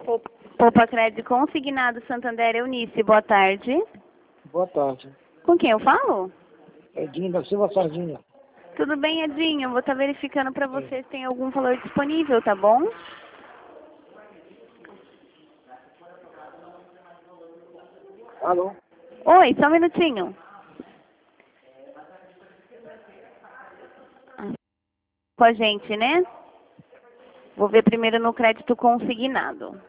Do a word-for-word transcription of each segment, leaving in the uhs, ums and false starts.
Poupa Poupa Crédito Consignado Santander Eunice, boa tarde. Boa tarde. Com quem eu falo? Edinho da Silva Sardinha. Tudo bem, Edinho? Eu vou estar verificando para você se tem algum valor disponível, tá bom? Alô? Oi, só um minutinho. Com a gente, né? Vou ver primeiro no crédito consignado.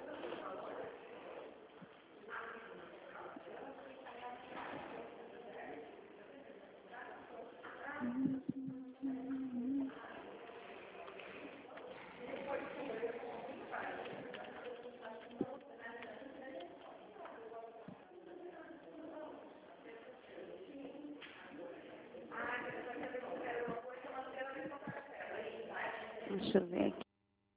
Deixa eu ver aqui.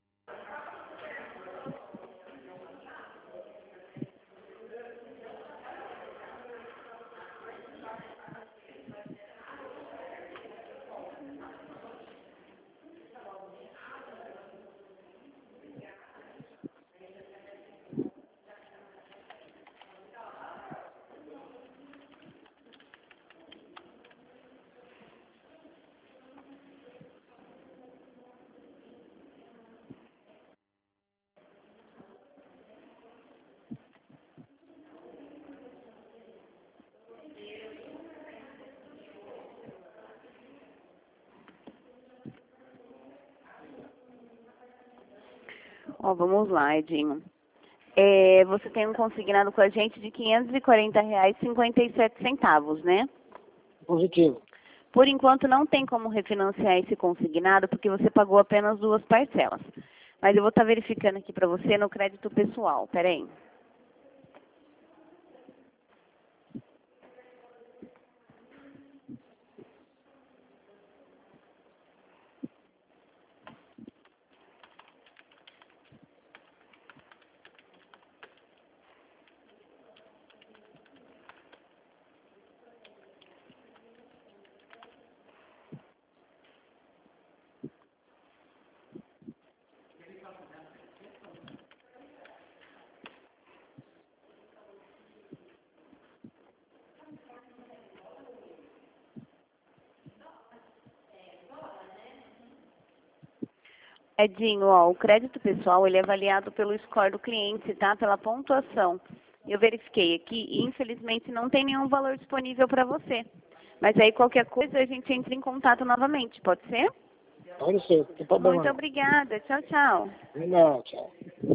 Ó, vamos lá, Edinho. É, você tem um consignado com a gente de quinhentos e quarenta reais e cinquenta e sete centavos, né? Positivo. Por enquanto não tem como refinanciar esse consignado porque você pagou apenas duas parcelas. Mas eu vou estar verificando aqui para você no crédito pessoal. Pera aí. Edinho, ó, o crédito pessoal ele é avaliado pelo score do cliente, tá? Pela pontuação. Eu verifiquei aqui e infelizmente não tem nenhum valor disponível para você. Mas aí qualquer coisa a gente entra em contato novamente, pode ser? Pode ser, não tem problema Muito não. obrigada. Tchau, tchau. Não, tchau.